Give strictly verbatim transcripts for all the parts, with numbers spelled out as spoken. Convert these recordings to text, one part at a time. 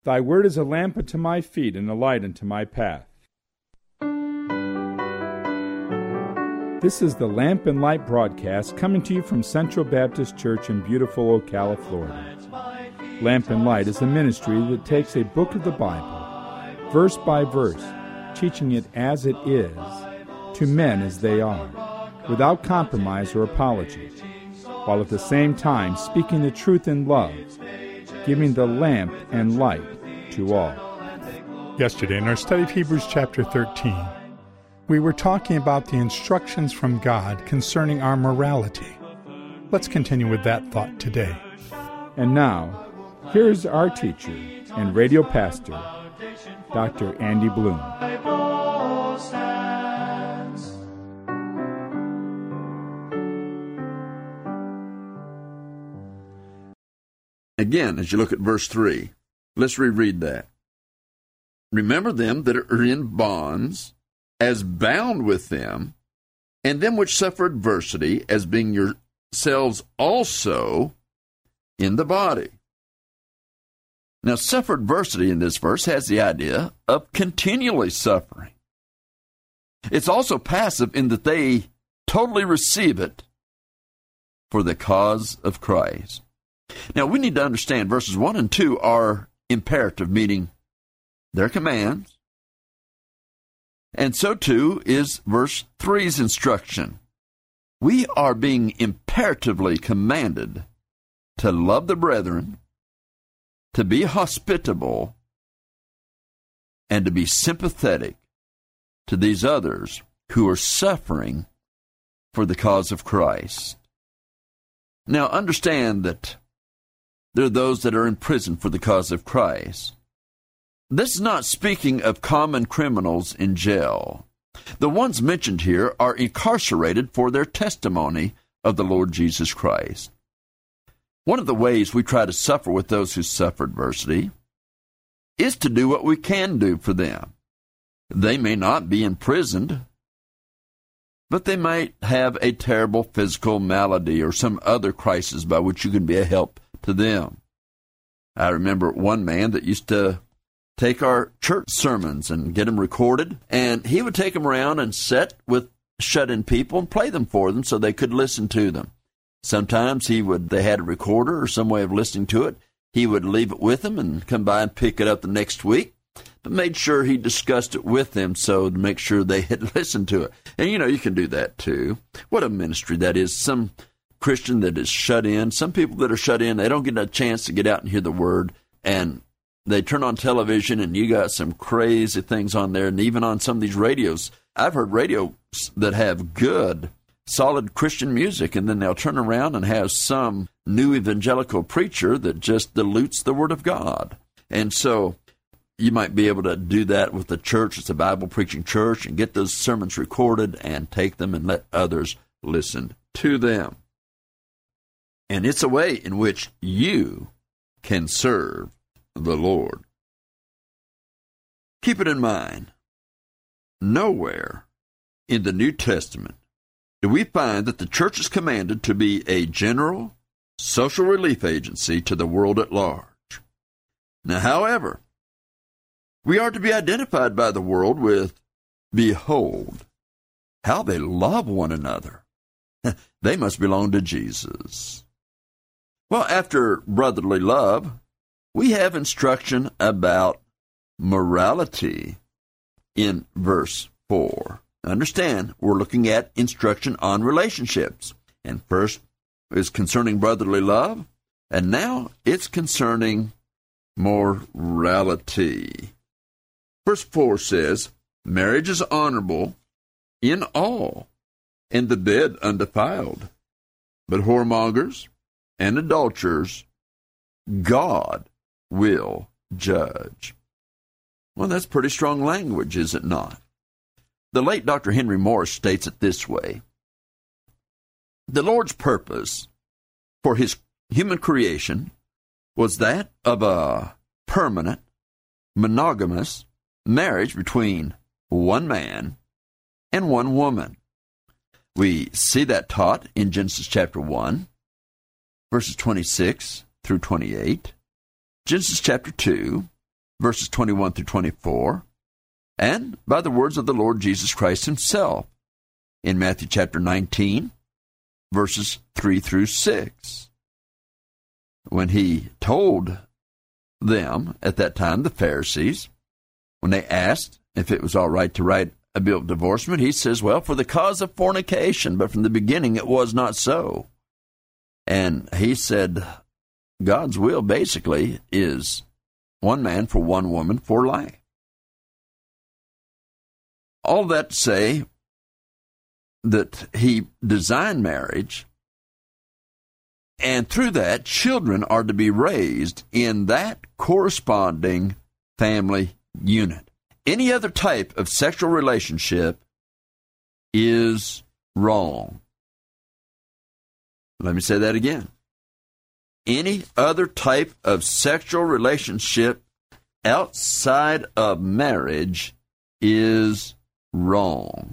Thy word is a lamp unto my feet and a light unto my path. This is the Lamp and Light broadcast coming to you from Central Baptist Church in beautiful Ocala, Florida. Lamp and Light is a ministry that takes a book of the Bible, verse by verse, teaching it as it is, to men as they are, without compromise or apology, while at the same time speaking the truth in love, giving the lamp and light to all. Yesterday, in our study of Hebrews chapter thirteen, we were talking about the instructions from God concerning our morality. Let's continue with that thought today. And now, here's our teacher and radio pastor, Doctor Andy Bloom. Again, as you look at verse three, let's reread that. Remember them that are in bonds, as bound with them, and them which suffer adversity, as being yourselves also in the body. Now, suffer adversity in this verse has the idea of continually suffering. It's also passive in that they totally receive it for the cause of Christ. Now, we need to understand verses one and two are imperative, meaning they're commands. And so, too, is verse three's instruction. We are being imperatively commanded to love the brethren, to be hospitable, and to be sympathetic to these others who are suffering for the cause of Christ. Now, understand that there are those that are in prison for the cause of Christ. This is not speaking of common criminals in jail. The ones mentioned here are incarcerated for their testimony of the Lord Jesus Christ. One of the ways we try to suffer with those who suffer adversity is to do what we can do for them. They may not be imprisoned, but they might have a terrible physical malady or some other crisis by which you can be a help to them. I remember one man that used to take our church sermons and get them recorded, and he would take them around and sit with shut-in people and play them for them so they could listen to them. Sometimes he would, they had a recorder or some way of listening to it. He would leave it with them and come by and pick it up the next week, but made sure he discussed it with them so to make sure they had listened to it. And, you know, you can do that too. What a ministry that is. Some Christian that is shut in, some people that are shut in, they don't get a chance to get out and hear the Word, and they turn on television, and you got some crazy things on there. And even on some of these radios, I've heard radios that have good, solid Christian music, and then they'll turn around and have some new evangelical preacher that just dilutes the Word of God. And so you might be able to do that with the church. It's a Bible-preaching church, and get those sermons recorded and take them and let others listen to them. And it's a way in which you can serve the Lord. Keep it in mind, nowhere in the New Testament do we find that the church is commanded to be a general social relief agency to the world at large. Now, however, we are to be identified by the world with, behold, how they love one another. They must belong to Jesus. Well, after brotherly love, we have instruction about morality in verse four. Understand, we're looking at instruction on relationships. And first is concerning brotherly love, and now it's concerning morality. Verse four says, marriage is honorable in all, and the bed undefiled. But whoremongers and adulterers, God will judge. Well, that's pretty strong language, is it not? The late Doctor Henry Morris states it this way. The Lord's purpose for his human creation was that of a permanent, monogamous marriage between one man and one woman. We see that taught in Genesis chapter one, verses twenty-six through twenty-eight, Genesis chapter two, verses twenty-one through twenty-four, and by the words of the Lord Jesus Christ himself in Matthew chapter nineteen, verses three through six, when he told them at that time, the Pharisees, when they asked if it was all right to write a bill of divorcement, he says, well, for the cause of fornication, but from the beginning it was not so. And he said, God's will basically is one man for one woman for life. All that to say that he designed marriage, and through that, children are to be raised in that corresponding family unit. Any other type of sexual relationship is wrong. Let me say that again. Any other type of sexual relationship outside of marriage is wrong.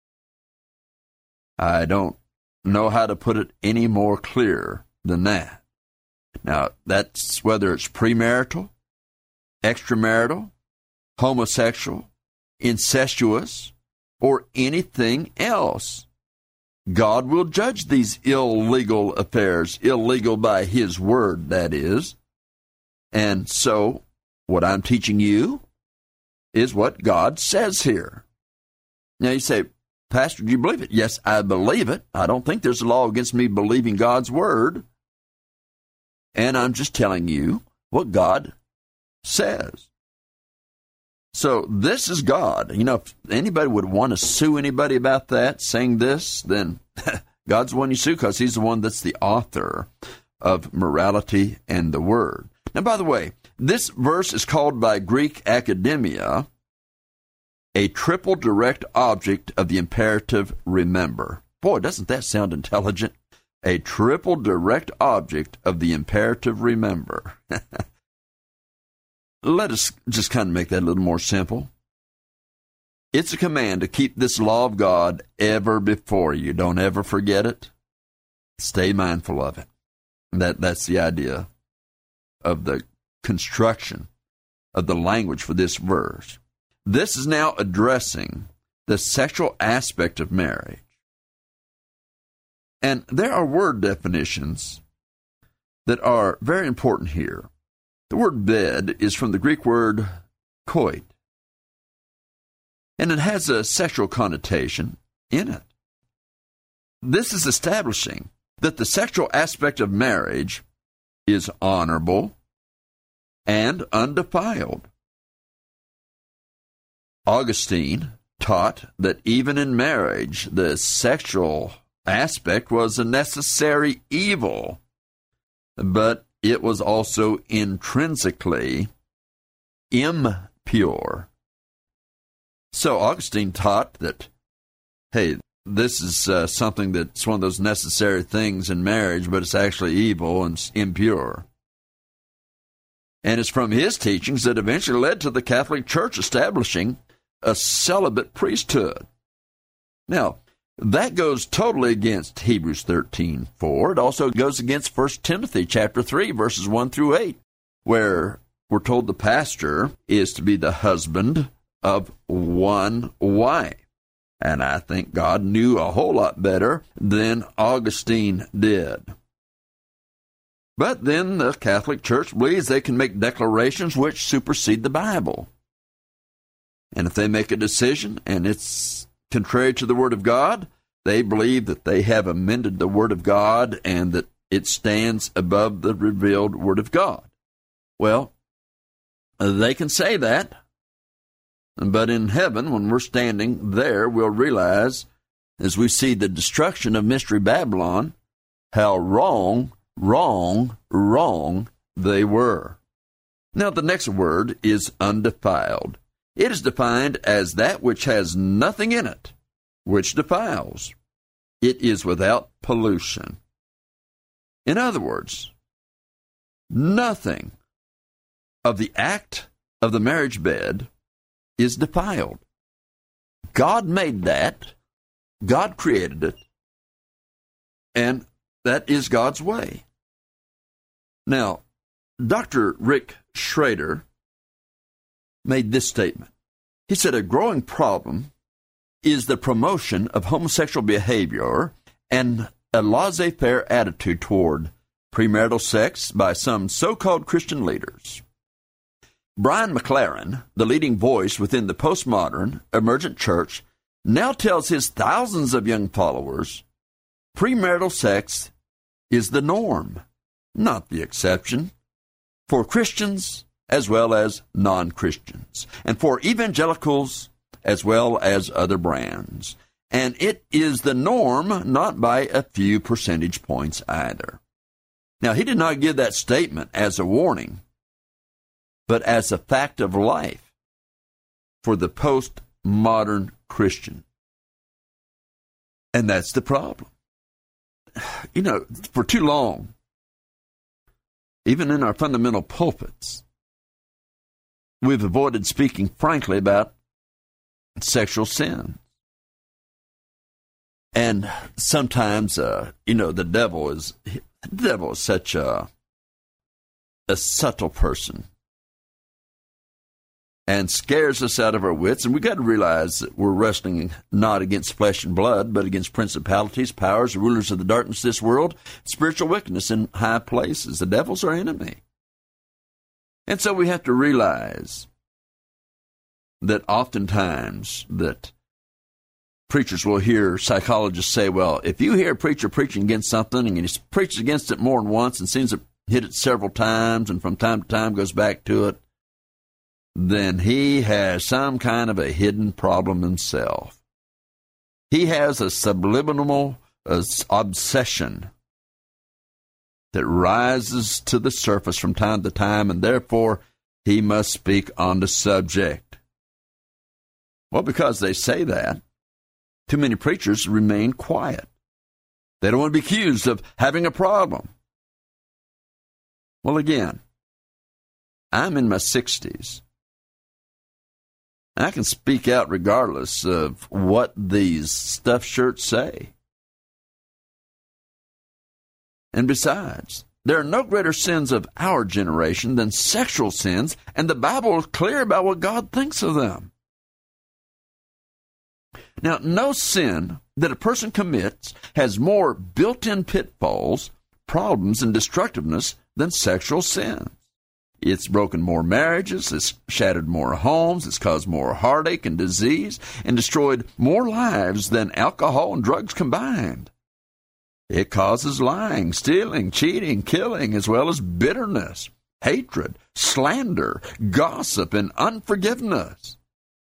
I don't know how to put it any more clear than that. Now, that's whether it's premarital, extramarital, homosexual, incestuous, or anything else. God will judge these illegal affairs, illegal by His word, that is. And so, what I'm teaching you is what God says here. Now you say, Pastor, do you believe it? Yes, I believe it. I don't think there's a law against me believing God's word. And I'm just telling you what God says. So this is God. You know, if anybody would want to sue anybody about that, saying this, then God's the one you sue because He's the one that's the author of morality and the Word. Now, by the way, this verse is called by Greek academia a triple direct object of the imperative remember. Boy, doesn't that sound intelligent? A triple direct object of the imperative remember. Let us just kind of make that a little more simple. It's a command to keep this law of God ever before you. Don't ever forget it. Stay mindful of it. That, that's the idea of the construction of the language for this verse. This is now addressing the sexual aspect of marriage. And there are word definitions that are very important here. The word bed is from the Greek word koit, and it has a sexual connotation in it. This is establishing that the sexual aspect of marriage is honorable and undefiled. Augustine taught that even in marriage, the sexual aspect was a necessary evil, but it was also intrinsically impure. So Augustine taught that, hey, this is uh, something that's one of those necessary things in marriage, but it's actually evil and impure. And it's from his teachings that eventually led to the Catholic Church establishing a celibate priesthood. Now, that goes totally against Hebrews thirteen four. It also goes against First Timothy chapter three, verses one through eight, where we're told the pastor is to be the husband of one wife. And I think God knew a whole lot better than Augustine did. But then the Catholic Church believes they can make declarations which supersede the Bible. And if they make a decision and it's contrary to the Word of God, they believe that they have amended the Word of God and that it stands above the revealed Word of God. Well, they can say that, but in heaven, when we're standing there, we'll realize, as we see the destruction of Mystery Babylon, how wrong, wrong, wrong they were. Now, the next word is undefiled. It is defined as that which has nothing in it, which defiles. It is without pollution. In other words, nothing of the act of the marriage bed is defiled. God made that. God created it. And that is God's way. Now, Doctor Rick Schrader made this statement. He said, a growing problem is the promotion of homosexual behavior and a laissez-faire attitude toward premarital sex by some so-called Christian leaders. Brian McLaren, the leading voice within the postmodern emergent church, now tells his thousands of young followers premarital sex is the norm, not the exception, for Christians as well as non-Christians, and for evangelicals as well as other brands. And it is the norm, not by a few percentage points either. Now, he did not give that statement as a warning, but as a fact of life for the postmodern Christian. And that's the problem. You know, for too long, even in our fundamental pulpits, we've avoided speaking frankly about sexual sin. And sometimes, uh, you know, the devil is the devil is such a, a subtle person and scares us out of our wits. And we've got to realize that we're wrestling not against flesh and blood, but against principalities, powers, rulers of the darkness of this world, spiritual wickedness in high places. The devil's our enemy. And so we have to realize that oftentimes that preachers will hear psychologists say, well, if you hear a preacher preaching against something and he preaches against it more than once and seems to hit it several times and from time to time goes back to it, then he has some kind of a hidden problem himself. He has a subliminal uh, obsession that rises to the surface from time to time, and therefore he must speak on the subject. Well, because they say that, too many preachers remain quiet. They don't want to be accused of having a problem. Well, again, I'm in my sixties. I can speak out regardless of what these stuffed shirts say. And besides, there are no greater sins of our generation than sexual sins, and the Bible is clear about what God thinks of them. Now, no sin that a person commits has more built-in pitfalls, problems, and destructiveness than sexual sin. It's broken more marriages, it's shattered more homes, it's caused more heartache and disease, and destroyed more lives than alcohol and drugs combined. It causes lying, stealing, cheating, killing, as well as bitterness, hatred, slander, gossip, and unforgiveness.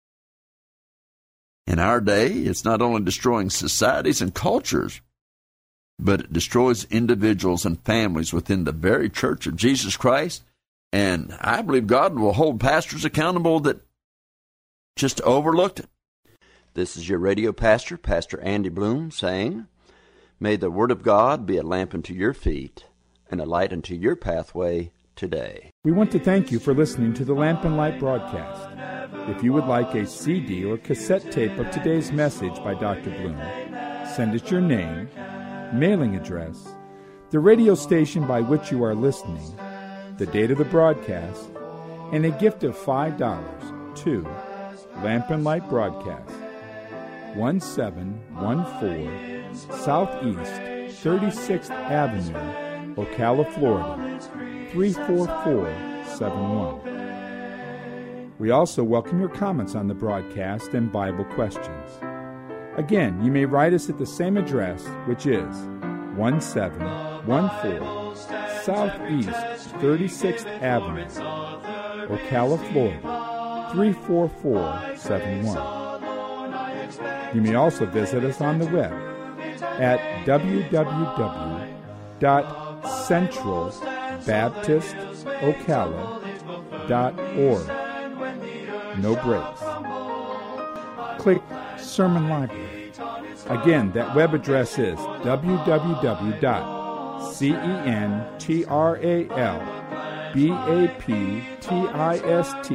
In our day, it's not only destroying societies and cultures, but it destroys individuals and families within the very church of Jesus Christ. And I believe God will hold pastors accountable that just overlooked it. This is your radio pastor, Pastor Andy Bloom, saying, may the Word of God be a lamp unto your feet and a light unto your pathway today. We want to thank you for listening to the Lamp and Light broadcast. If you would like a C D or cassette tape of today's message by Doctor Bloom, send us your name, mailing address, the radio station by which you are listening, the date of the broadcast, and a gift of five dollars to Lamp and Light Broadcast, one seven one four Southeast thirty-sixth Avenue, Ocala, Florida, three four four seven one. We also welcome your comments on the broadcast and Bible questions. Again, you may write us at the same address, which is one seven one four Southeast thirty-sixth Avenue, Ocala, Florida, three four four seven one. You may also visit us on the web at w w w dot central baptist ocala dot org. No breaks. Click Sermon Library. Again, that web address is w w w dot central baptist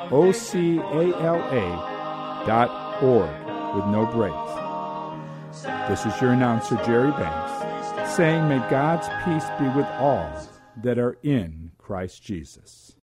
ocala dot org with no breaks. This is your announcer, Jerry Banks, saying, may God's peace be with all that are in Christ Jesus.